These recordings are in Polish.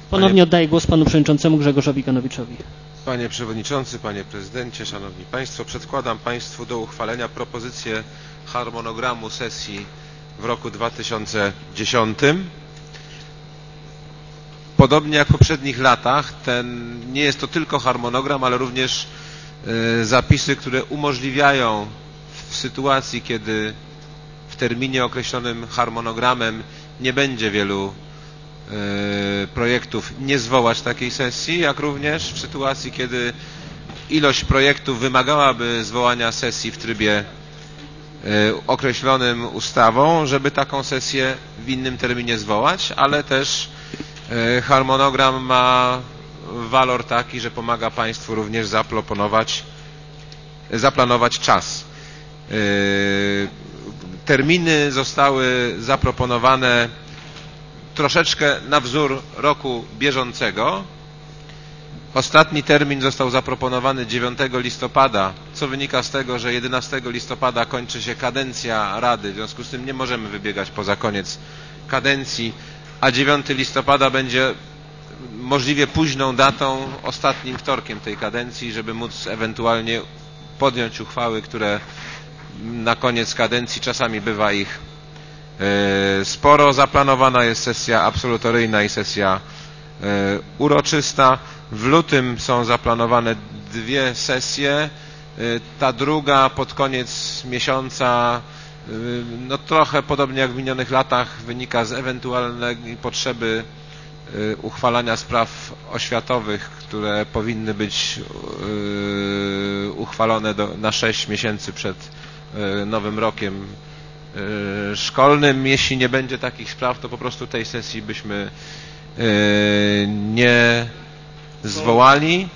Ponownie oddaję głos panu przewodniczącemu Grzegorzowi Konowiczowi. Panie Przewodniczący, Panie Prezydencie, Szanowni Państwo, przedkładam Państwu do uchwalenia propozycję harmonogramu sesji w roku 2010. Podobnie jak w poprzednich latach, nie jest to tylko harmonogram, ale również zapisy, które umożliwiają w sytuacji, kiedy w terminie określonym harmonogramem nie będzie wielu projektów, nie zwołać takiej sesji, jak również w sytuacji, kiedy ilość projektów wymagałaby zwołania sesji w trybie określonym ustawą, żeby taką sesję w innym terminie zwołać, ale też harmonogram ma walor taki, że pomaga Państwu również zaplanować czas. Terminy zostały zaproponowane troszeczkę na wzór roku bieżącego. Ostatni termin został zaproponowany 9 listopada, co wynika z tego, że 11 listopada kończy się kadencja Rady, w związku z tym nie możemy wybiegać poza koniec kadencji, a 9 listopada będzie możliwie późną datą, ostatnim wtorkiem tej kadencji, żeby móc ewentualnie podjąć uchwały, które na koniec kadencji czasami bywa ich sporo. Zaplanowana jest sesja absolutoryjna i sesja uroczysta. W lutym są zaplanowane 2 sesje. Ta druga pod koniec miesiąca, no trochę podobnie jak w minionych latach, wynika z ewentualnej potrzeby uchwalania spraw oświatowych, które powinny być uchwalone na 6 miesięcy przed nowym rokiem szkolnym. Jeśli nie będzie takich spraw, to po prostu tej sesji byśmy nie zwołali.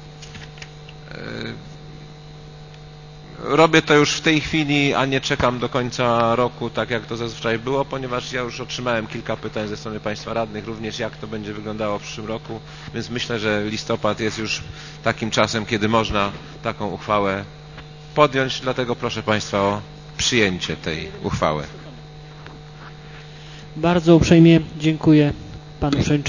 Robię to już w tej chwili, a nie czekam do końca roku, tak jak to zazwyczaj było, ponieważ ja już otrzymałem kilka pytań ze strony Państwa radnych, również jak to będzie wyglądało w przyszłym roku, więc myślę, że listopad jest już takim czasem, kiedy można taką uchwałę podjąć, dlatego proszę Państwa o przyjęcie tej uchwały. Bardzo uprzejmie dziękuję panu przewodniczącemu.